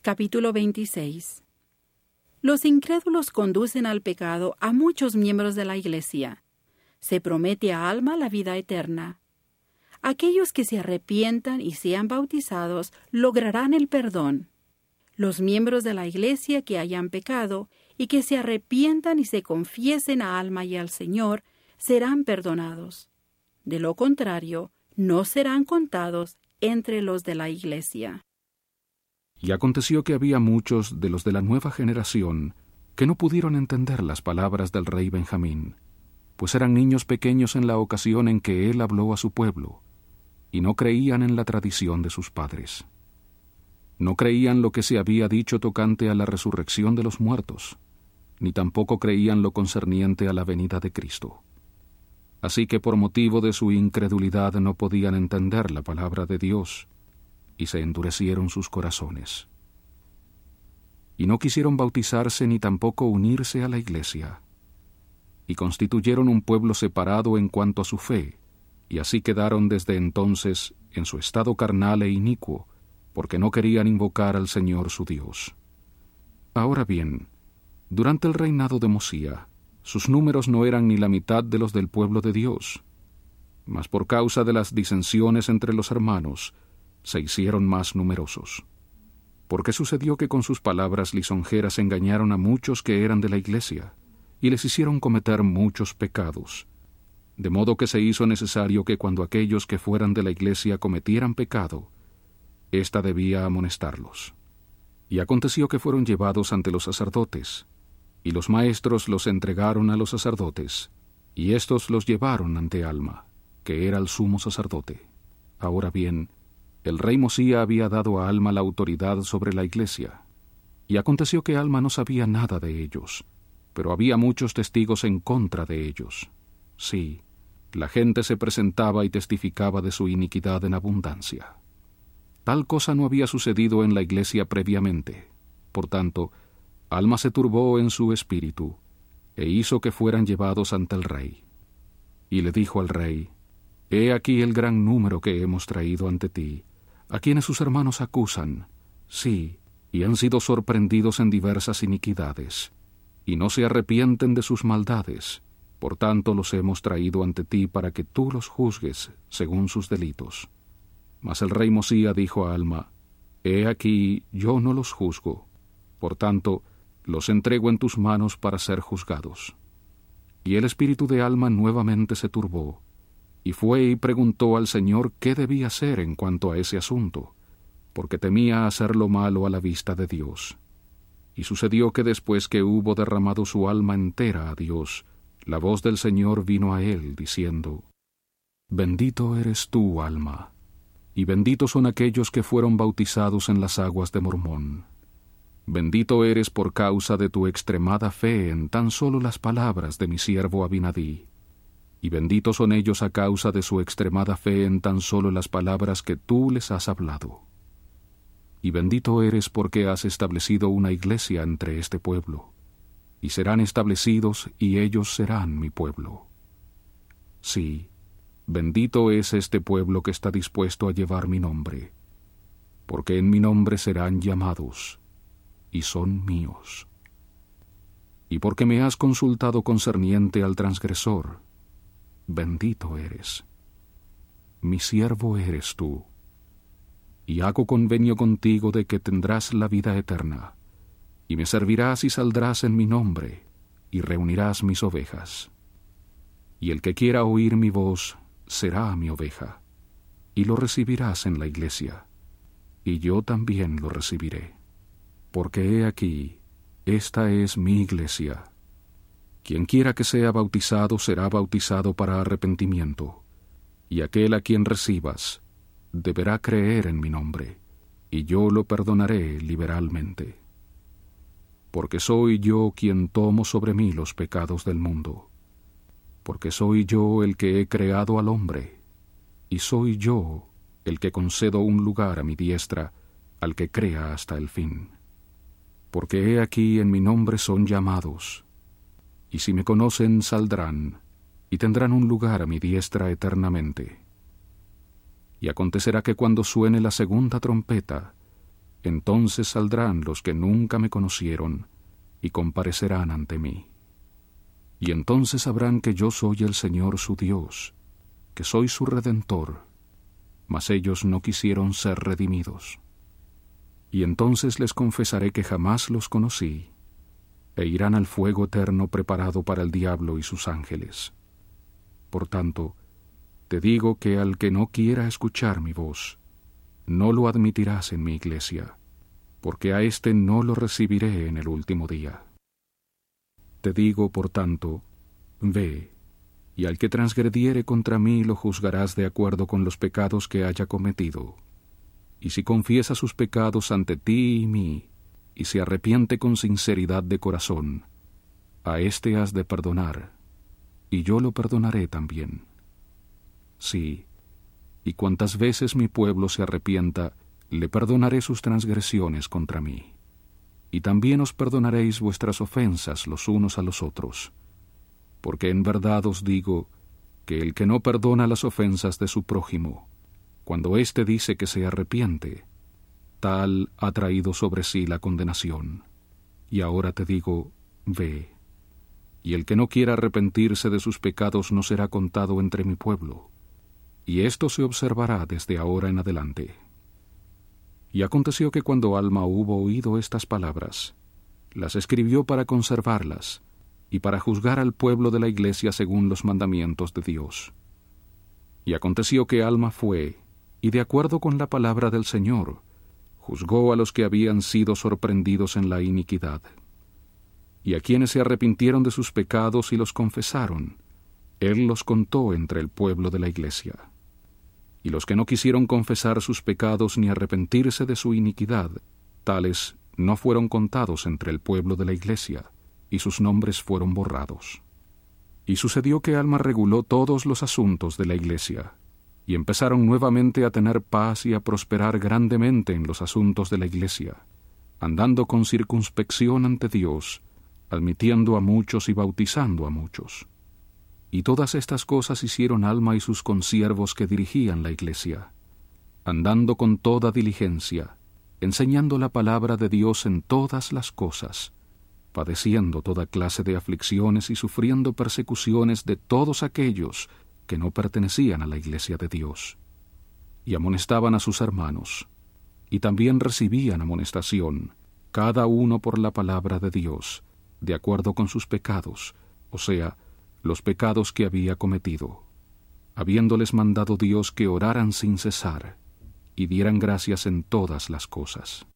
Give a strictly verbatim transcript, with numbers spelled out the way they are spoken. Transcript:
Capítulo veintiséis. Los incrédulos conducen al pecado a muchos miembros de la Iglesia. Se promete a Alma la vida eterna. Aquellos que se arrepientan y sean bautizados lograrán el perdón. Los miembros de la Iglesia que hayan pecado y que se arrepientan y se confiesen a Alma y al Señor serán perdonados. De lo contrario, no serán contados entre los de la Iglesia. Y aconteció que había muchos de los de la nueva generación que no pudieron entender las palabras del rey Benjamín, pues eran niños pequeños en la ocasión en que él habló a su pueblo, y no creían en la tradición de sus padres. No creían lo que se había dicho tocante a la resurrección de los muertos, ni tampoco creían lo concerniente a la venida de Cristo. Así que por motivo de su incredulidad no podían entender la palabra de Dios, y se endurecieron sus corazones. Y no quisieron bautizarse ni tampoco unirse a la Iglesia, y constituyeron un pueblo separado en cuanto a su fe, y así quedaron desde entonces en su estado carnal e inicuo, porque no querían invocar al Señor su Dios. Ahora bien, durante el reinado de Mosía, sus números no eran ni la mitad de los del pueblo de Dios, mas por causa de las disensiones entre los hermanos, se hicieron más numerosos. Porque sucedió que con sus palabras lisonjeras engañaron a muchos que eran de la Iglesia, y les hicieron cometer muchos pecados, de modo que se hizo necesario que cuando aquellos que fueran de la Iglesia cometieran pecado, ésta debía amonestarlos. Y aconteció que fueron llevados ante los sacerdotes, y los maestros los entregaron a los sacerdotes, y éstos los llevaron ante Alma, que era el sumo sacerdote. Ahora bien, el rey Mosía había dado a Alma la autoridad sobre la Iglesia, y aconteció que Alma no sabía nada de ellos, pero había muchos testigos en contra de ellos. Sí, la gente se presentaba y testificaba de su iniquidad en abundancia. Tal cosa no había sucedido en la Iglesia previamente. Por tanto, Alma se turbó en su espíritu, e hizo que fueran llevados ante el rey. Y le dijo al rey: He aquí el gran número que hemos traído ante ti, a quienes sus hermanos acusan, sí, y han sido sorprendidos en diversas iniquidades, y no se arrepienten de sus maldades. Por tanto los hemos traído ante ti para que tú los juzgues según sus delitos. Mas el rey Mosía dijo a Alma: He aquí, yo no los juzgo, por tanto, los entrego en tus manos para ser juzgados. Y el espíritu de Alma nuevamente se turbó, y fue y preguntó al Señor qué debía hacer en cuanto a ese asunto, porque temía hacer lo malo a la vista de Dios. Y sucedió que después que hubo derramado su alma entera a Dios, la voz del Señor vino a él, diciendo: Bendito eres tú, Alma, y benditos son aquellos que fueron bautizados en las aguas de Mormón. Bendito eres por causa de tu extremada fe en tan solo las palabras de mi siervo Abinadí, y benditos son ellos a causa de su extremada fe en tan solo las palabras que tú les has hablado. Y bendito eres porque has establecido una iglesia entre este pueblo, y serán establecidos y ellos serán mi pueblo. Sí, bendito es este pueblo que está dispuesto a llevar mi nombre, porque en mi nombre serán llamados, y son míos. Y porque me has consultado concerniente al transgresor, bendito eres. Mi siervo eres tú, y hago convenio contigo de que tendrás la vida eterna, y me servirás y saldrás en mi nombre, y reunirás mis ovejas. Y el que quiera oír mi voz será mi oveja, y lo recibirás en la iglesia, y yo también lo recibiré. Porque he aquí, esta es mi iglesia. Quien quiera que sea bautizado será bautizado para arrepentimiento, y aquel a quien recibas deberá creer en mi nombre, y yo lo perdonaré liberalmente. Porque soy yo quien tomo sobre mí los pecados del mundo, porque soy yo el que he creado al hombre, y soy yo el que concedo un lugar a mi diestra al que crea hasta el fin. Porque he aquí en mi nombre son llamados, y si me conocen saldrán, y tendrán un lugar a mi diestra eternamente. Y acontecerá que cuando suene la segunda trompeta, Entonces saldrán los que nunca me conocieron y comparecerán ante mí. Y entonces sabrán que yo soy el Señor su Dios, que soy su Redentor, mas ellos no quisieron ser redimidos. Y entonces les confesaré que jamás los conocí, e irán al fuego eterno preparado para el diablo y sus ángeles. Por tanto, te digo que al que no quiera escuchar mi voz, no lo admitirás en mi iglesia, porque a éste no lo recibiré en el último día. Te digo, por tanto, ve, y al que transgrediere contra mí lo juzgarás de acuerdo con los pecados que haya cometido. Y si confiesa sus pecados ante ti y mí, y se arrepiente con sinceridad de corazón, a éste has de perdonar, y yo lo perdonaré también. Sí, y cuantas veces mi pueblo se arrepienta, le perdonaré sus transgresiones contra mí. Y también os perdonaréis vuestras ofensas los unos a los otros. Porque en verdad os digo que el que no perdona las ofensas de su prójimo, cuando éste dice que se arrepiente, tal ha traído sobre sí la condenación. Y ahora te digo, ve. Y el que no quiera arrepentirse de sus pecados no será contado entre mi pueblo. Y esto se observará desde ahora en adelante. Y aconteció que cuando Alma hubo oído estas palabras, las escribió para conservarlas, y para juzgar al pueblo de la iglesia según los mandamientos de Dios. Y aconteció que Alma fue, y de acuerdo con la palabra del Señor, juzgó a los que habían sido sorprendidos en la iniquidad. Y a quienes se arrepintieron de sus pecados y los confesaron, Él los contó entre el pueblo de la iglesia. Y los que no quisieron confesar sus pecados ni arrepentirse de su iniquidad, tales no fueron contados entre el pueblo de la iglesia, y sus nombres fueron borrados. Y sucedió que Alma reguló todos los asuntos de la iglesia, y empezaron nuevamente a tener paz y a prosperar grandemente en los asuntos de la iglesia, andando con circunspección ante Dios, admitiendo a muchos y bautizando a muchos. Y todas estas cosas hicieron Alma y sus consiervos que dirigían la iglesia, andando con toda diligencia, enseñando la palabra de Dios en todas las cosas, padeciendo toda clase de aflicciones y sufriendo persecuciones de todos aquellos que no pertenecían a la iglesia de Dios. Y amonestaban a sus hermanos, y también recibían amonestación, cada uno por la palabra de Dios, de acuerdo con sus pecados, o sea, los pecados que había cometido, habiéndoles mandado Dios que oraran sin cesar, y dieran gracias en todas las cosas.